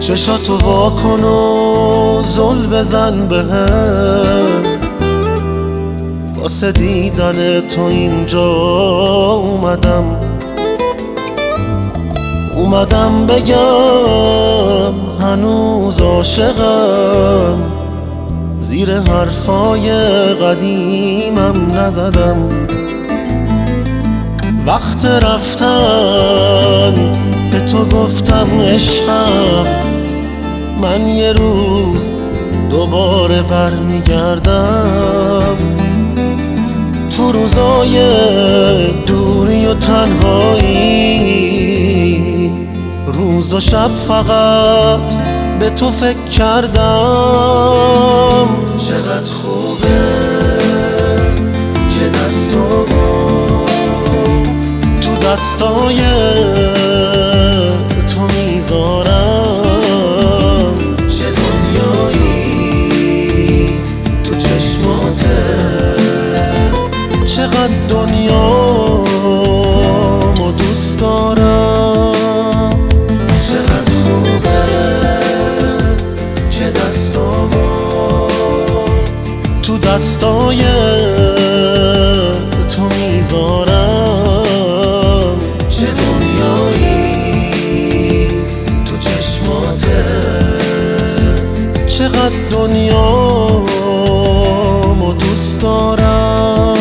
چشاتو واکن و زل بزن بهم، واسه دیدن تو اینجا اومدم بگم هنوز عاشقم، زیر حرفای قدیمم نزدم. وقت رفتن به تو گفتم عشقم، من یه روز دوباره برمیگردم. تو روزای دوری و تنهایی، روز و شب فقط به تو فکر کردم. چقدر خوبه که دستامو تو دستای تو میذارم. چه دنیایی تو چشماته، چقدر دنیامو دوست دارم. چقدر خوبه که دستامو تو دستای تو میذارم. چه دنیایی تو چشماته، چقدر دنیامو دوست دارم.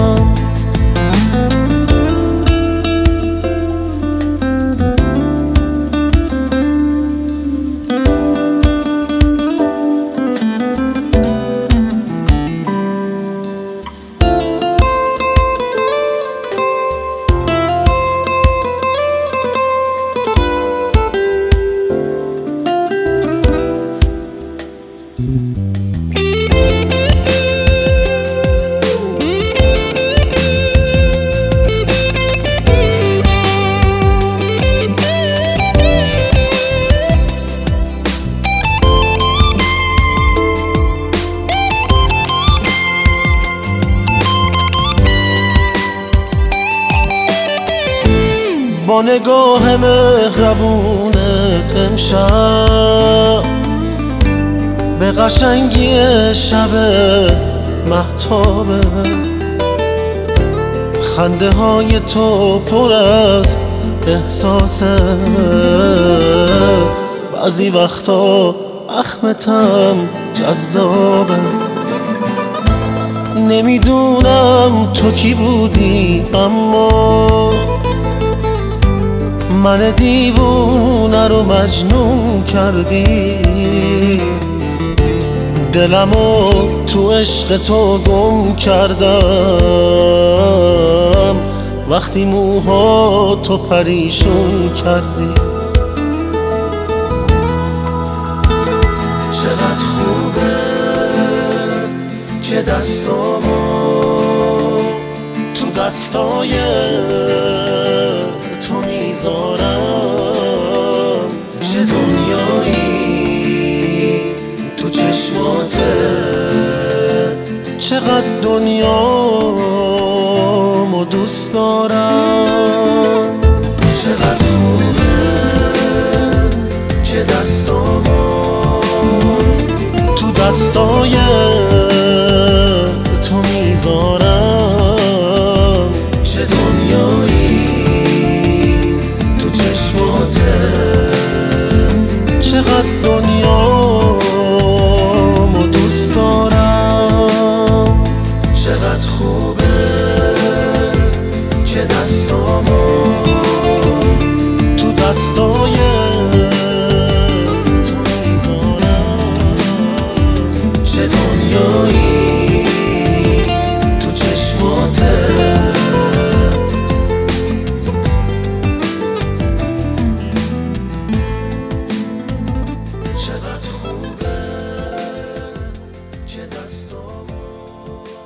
با نگاه مهربونت امشب به قشنگی شب مهتابه، خنده های تو پر از احساسه، بعضی وقتا اخمتم جذابه. نمیدونم تو کی بودی، اما من دیوونه رو مجنون کردی. دلمو تو عشق تو گم کردم، وقتی موها تو پریشون کردی. چقدر خوبه که دستامو تو دستای تو میذارم. چه دنیایی تو چشماته، چقدر دنیامو دوست دارم. چقدر خوبه که دستامو تو دستای تو میذارم. چه دنیایی تو چشماته، چقدر دنیامو دوست دارم. چقدر خوبه که دستامو تو دستای تو میذارم. چه دنیایی تو چشماته، چقدر خوبه که دستامو